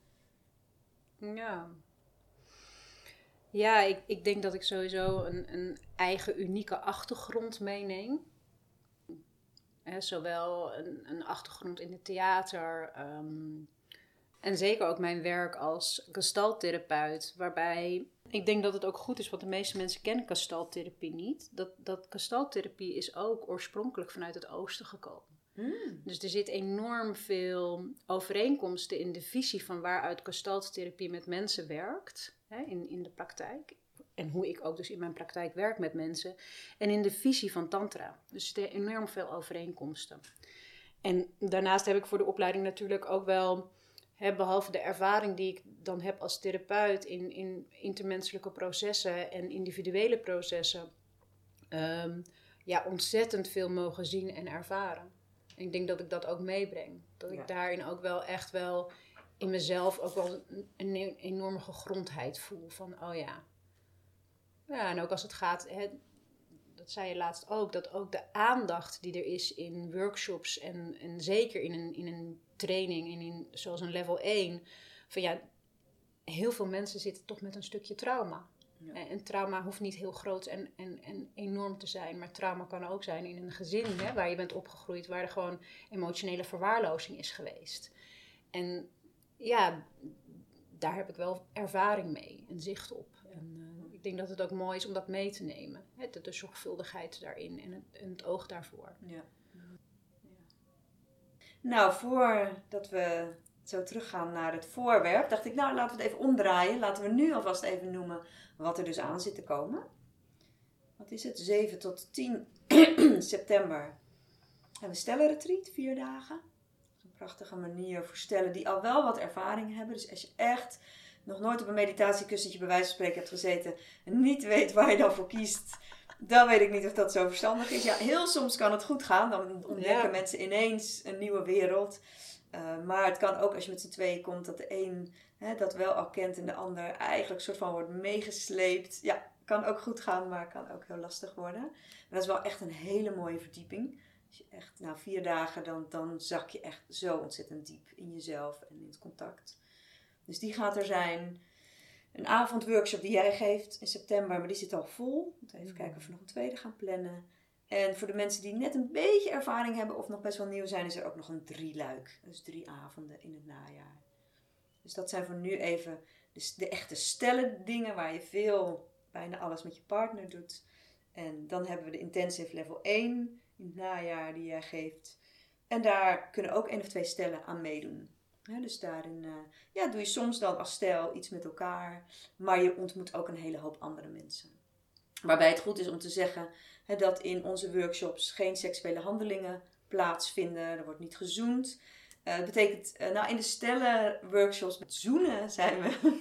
Ja, ik denk dat ik sowieso een eigen unieke achtergrond meeneem. Zowel een achtergrond in het theater. En zeker ook mijn werk als gestalttherapeut. Waarbij ik denk dat het ook goed is, want de meeste mensen kennen gestalttherapie niet. Dat gestalttherapie is ook oorspronkelijk vanuit het oosten gekomen. Dus er zit enorm veel overeenkomsten in de visie van waaruit gestalttherapie met mensen werkt. In de praktijk. En hoe ik ook dus in mijn praktijk werk met mensen. En in de visie van tantra. Dus er zitten enorm veel overeenkomsten. En daarnaast heb ik voor de opleiding natuurlijk ook wel, behalve de ervaring die ik dan heb als therapeut in intermenselijke processen en individuele processen, ontzettend veel mogen zien en ervaren. En ik denk dat ik dat ook meebreng. Dat ik daarin ook wel echt wel in mezelf ook wel een enorme gegrondheid voel. Van Ja, en ook als het gaat, dat zei je laatst ook, dat ook de aandacht die er is in workshops en zeker in een training, zoals een level 1, van heel veel mensen zitten toch met een stukje trauma. Ja. En trauma hoeft niet heel groot en enorm te zijn, maar trauma kan ook zijn in een gezin waar je bent opgegroeid, waar er gewoon emotionele verwaarlozing is geweest. En daar heb ik wel ervaring mee en zicht op. En ik denk dat het ook mooi is om dat mee te nemen. De zorgvuldigheid daarin en het oog daarvoor. Ja. Nou, voordat we zo teruggaan naar het voorwerp, dacht ik, laten we het even omdraaien. Laten we nu alvast even noemen wat er dus aan zit te komen. Wat is het? 7 tot 10 september hebben we stellenretreat, 4 dagen. Een prachtige manier voor stellen die al wel wat ervaring hebben. Dus als je echt nog nooit op een meditatiekussentje bij wijze van spreken hebt gezeten en niet weet waar je dan voor kiest, dan weet ik niet of dat zo verstandig is. Ja, heel soms kan het goed gaan. Dan ontdekken mensen ineens een nieuwe wereld. Maar het kan ook als je met z'n tweeën komt dat de een dat wel al kent en de ander eigenlijk een soort van wordt meegesleept. Ja, kan ook goed gaan, maar kan ook heel lastig worden. Maar dat is wel echt een hele mooie verdieping. Als je echt 4 dagen, dan zak je echt zo ontzettend diep in jezelf en in het contact. Dus die gaat er zijn. Een avondworkshop die jij geeft in september, maar die zit al vol. Moet even kijken of we nog een tweede gaan plannen. En voor de mensen die net een beetje ervaring hebben of nog best wel nieuw zijn, is er ook nog een 3-luik. Dus 3 avonden in het najaar. Dus dat zijn voor nu even de echte stellen dingen waar je bijna alles met je partner doet. En dan hebben we de intensive level 1 in het najaar die jij geeft. En daar kunnen ook 1 of 2 stellen aan meedoen. Dus daarin doe je soms dan als stel iets met elkaar. Maar je ontmoet ook een hele hoop andere mensen. Waarbij het goed is om te zeggen dat in onze workshops geen seksuele handelingen plaatsvinden. Er wordt niet gezoend. Dat betekent, in de stellenworkshops met zoenen zijn we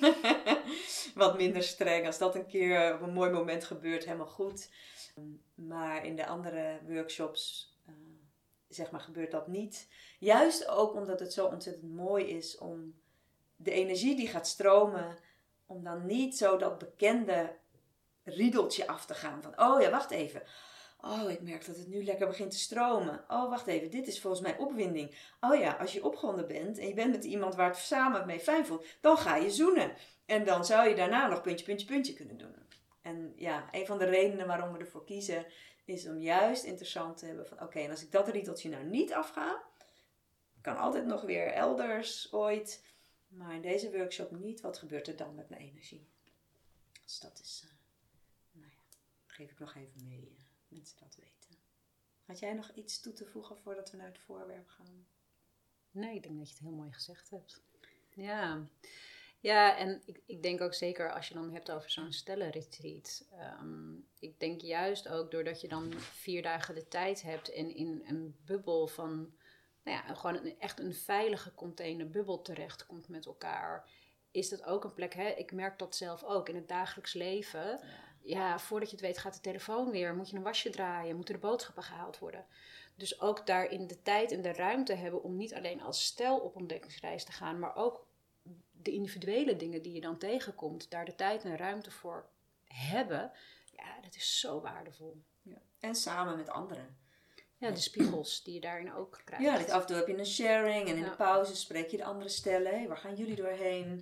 wat minder streng. Als dat een keer op een mooi moment gebeurt, helemaal goed. Maar in de andere workshops gebeurt dat niet. Juist ook omdat het zo ontzettend mooi is om de energie die gaat stromen, om dan niet zo dat bekende riedeltje af te gaan. Van, wacht even. Ik merk dat het nu lekker begint te stromen. Wacht even, dit is volgens mij opwinding. Als je opgewonden bent en je bent met iemand waar het samen mee fijn voelt, dan ga je zoenen. En dan zou je daarna nog puntje kunnen doen. En een van de redenen waarom we ervoor kiezen, is om juist interessant te hebben van en als ik dat riedeltje nou niet afga, kan altijd nog weer elders ooit, maar in deze workshop niet, wat gebeurt er dan met mijn energie? Dus dat is, geef ik nog even mee, mensen dat weten. Had jij nog iets toe te voegen voordat we naar het voorwerp gaan? Nee, ik denk dat je het heel mooi gezegd hebt. Ja, en ik denk ook zeker als je dan hebt over zo'n stellenretreat. Ik denk juist ook doordat je dan 4 dagen de tijd hebt en in een bubbel van, gewoon echt een veilige containerbubbel terechtkomt met elkaar, is dat ook een plek, ik merk dat zelf ook in het dagelijks leven. Ja, voordat je het weet gaat de telefoon weer, moet je een wasje draaien, moeten de boodschappen gehaald worden. Dus ook daarin de tijd en de ruimte hebben om niet alleen als stel op ontdekkingsreis te gaan, maar ook de individuele dingen die je dan tegenkomt, daar de tijd en ruimte voor hebben, dat is zo waardevol. Ja. En samen met anderen. Ja, de spiegels die je daarin ook krijgt. Ja, af en toe heb je een sharing en in de pauze spreek je de andere stellen. Waar gaan jullie doorheen?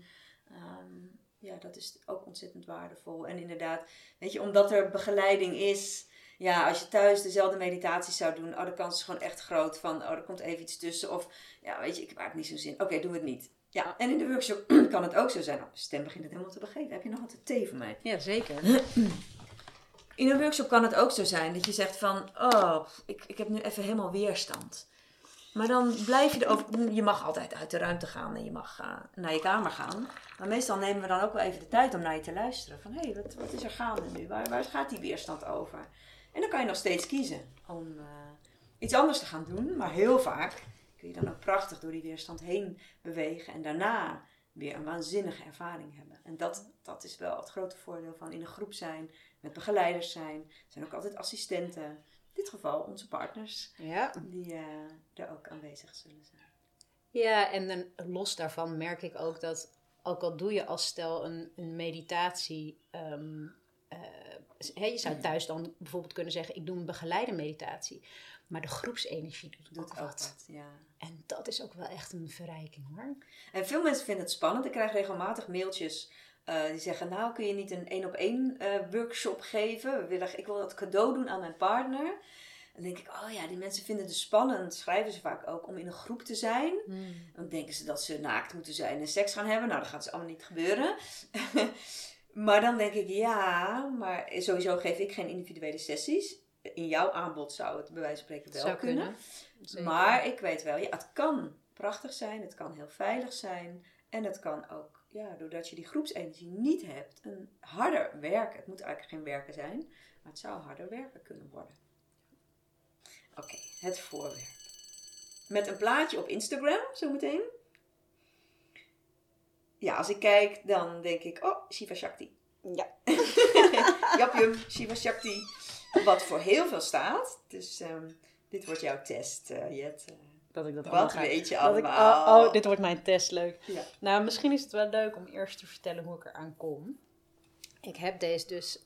Dat is ook ontzettend waardevol. En inderdaad, weet je, omdat er begeleiding is, Ja, als je thuis dezelfde meditaties zou doen, de kans is gewoon echt groot van, er komt even iets tussen. Of, ja, weet je, ik heb eigenlijk niet zo'n zin. Oké, doe het niet. Ja, en in de workshop kan het ook zo zijn. Mijn stem begint het helemaal te begeven. Heb je nog wat thee voor mij? Ja, zeker. In een workshop kan het ook zo zijn dat je zegt van, ik heb nu even helemaal weerstand. Maar dan blijf je erover. Je mag altijd uit de ruimte gaan en je mag naar je kamer gaan. Maar meestal nemen we dan ook wel even de tijd om naar je te luisteren. Van hé, wat is er gaande nu? Waar gaat die weerstand over? En dan kan je nog steeds kiezen om iets anders te gaan doen. Maar heel vaak kun je dan ook prachtig door die weerstand heen bewegen. En daarna weer een waanzinnige ervaring hebben. En dat is wel het grote voordeel van in een groep zijn. Met begeleiders zijn. Er zijn ook altijd assistenten. In dit geval onze partners. Ja. Die er ook aanwezig zullen zijn. Ja, en dan los daarvan merk ik ook dat, ook al doe je als stel een meditatie, je zou thuis dan bijvoorbeeld kunnen zeggen, ik doe een begeleide meditatie. Maar de groepsenergie doet ook wat. Ja. En dat is ook wel echt een verrijking hoor. En veel mensen vinden het spannend. Ik krijg regelmatig mailtjes die zeggen, nou kun je niet een 1-op-1 workshop geven? Ik wil dat cadeau doen aan mijn partner. Dan denk ik, die mensen vinden het spannend. Schrijven ze vaak ook om in een groep te zijn. Dan denken ze dat ze naakt moeten zijn en seks gaan hebben. Nou, dat gaat dus allemaal niet gebeuren. Maar dan denk ik, maar sowieso geef ik geen individuele sessies. In jouw aanbod zou het bij wijze van spreken wel kunnen. Maar ik weet wel, het kan prachtig zijn. Het kan heel veilig zijn. En het kan ook, doordat je die groepsenergie niet hebt, een harder werken. Het moet eigenlijk geen werken zijn. Maar het zou harder werken kunnen worden. Oké, het voorwerp. Met een plaatje op Instagram, zometeen. Ja, als ik kijk, dan denk ik, Shiva Shakti. Ja. Japjum, Shiva Shakti. Wat voor heel veel staat. Dus dit wordt jouw test, Jet. Dat ik dat wat weet je allemaal? Dit wordt mijn test, leuk. Ja. Nou, misschien is het wel leuk om eerst te vertellen hoe ik eraan kom. Ik heb deze dus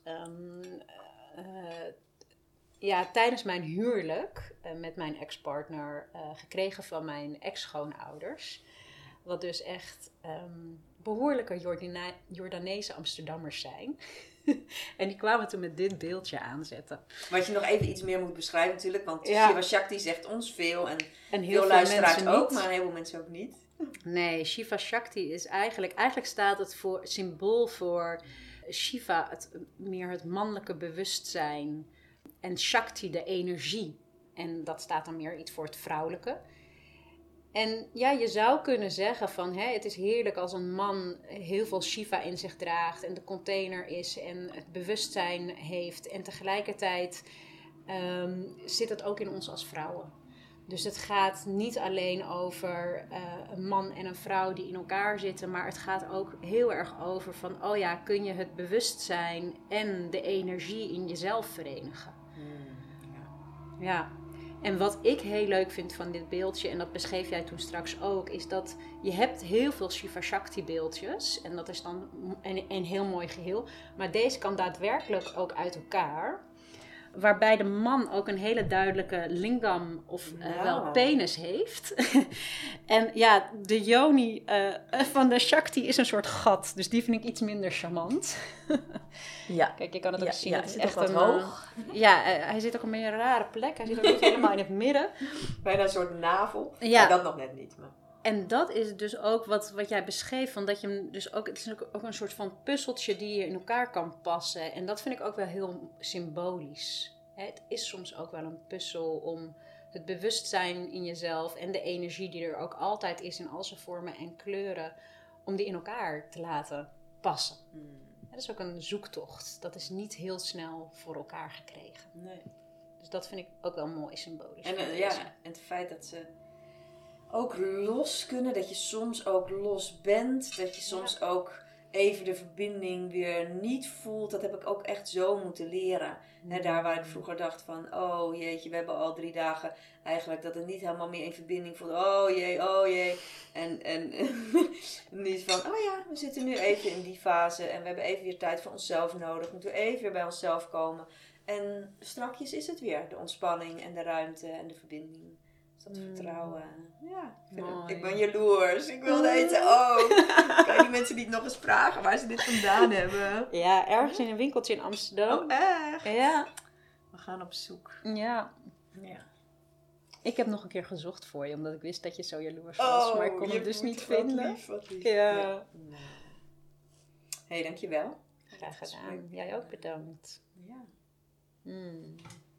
tijdens mijn huwelijk met mijn ex-partner gekregen van mijn ex-schoonouders. Wat dus echt behoorlijke Jordaanese Amsterdammers zijn. En die kwamen toen met dit beeldje aanzetten. Wat je nog even iets meer moet beschrijven natuurlijk. Want Shiva Shakti zegt ons veel. En heel veel luisteraars ook, maar een heleboel mensen ook niet. Nee, Shiva Shakti is eigenlijk staat het symbool voor Shiva, meer het mannelijke bewustzijn. En Shakti, de energie. En dat staat dan meer iets voor het vrouwelijke. En ja, je zou kunnen zeggen van, het is heerlijk als een man heel veel Shiva in zich draagt en de container is en het bewustzijn heeft. En tegelijkertijd zit het ook in ons als vrouwen. Dus het gaat niet alleen over een man en een vrouw die in elkaar zitten, maar het gaat ook heel erg over van, kun je het bewustzijn en de energie in jezelf verenigen. Ja. En wat ik heel leuk vind van dit beeldje, en dat beschreef jij toen straks ook, is dat je hebt heel veel Shiva Shakti beeldjes. En dat is dan een heel mooi geheel. Maar deze kan daadwerkelijk ook uit elkaar. Waarbij de man ook een hele duidelijke lingam of wel penis heeft. En de yoni van de Shakti is een soort gat. Dus die vind ik iets minder charmant. Ja. Kijk, je kan het ook zien. Het is echt wat hoog. Hij zit ook op een rare plek. Hij zit ook niet helemaal in het midden. Bijna een soort navel. Ja. Maar dat nog net niet. Maar. En dat is dus ook wat jij beschreef. Van dat je hem dus ook, het is ook een soort van puzzeltje die je in elkaar kan passen. En dat vind ik ook wel heel symbolisch. Het is soms ook wel een puzzel om het bewustzijn in jezelf en de energie die er ook altijd is in al zijn vormen en kleuren, om die in elkaar te laten passen. Dat is ook een zoektocht. Dat is niet heel snel voor elkaar gekregen. Nee. Dus dat vind ik ook wel mooi symbolisch. En het feit dat ze ook los kunnen, dat je soms ook los bent, dat je soms ook even de verbinding weer niet voelt, dat heb ik ook echt zo moeten leren. Daar waar ik vroeger dacht van, jeetje, we hebben al 3 dagen eigenlijk dat het niet helemaal meer in verbinding voelt. Oh jee. En niet van, we zitten nu even in die fase en we hebben even weer tijd voor onszelf nodig. Moeten we even weer bij onszelf komen. En strakjes is het weer, de ontspanning en de ruimte en de verbinding. Dus dat vertrouwen. Ja, ik ben jaloers. Ik wil weten ook. Kan je die mensen niet nog eens vragen waar ze dit vandaan hebben? Ja, ergens in een winkeltje in Amsterdam. Oh, echt? Ja. We gaan op zoek. Ja. Ja. Ik heb nog een keer gezocht voor je, omdat ik wist dat je zo jaloers was. Maar ik kon hem dus niet vinden. Wat lief. Ja. Nou. Hey, dankjewel. Graag gedaan. Jij ook bedankt. Ja. Hmm.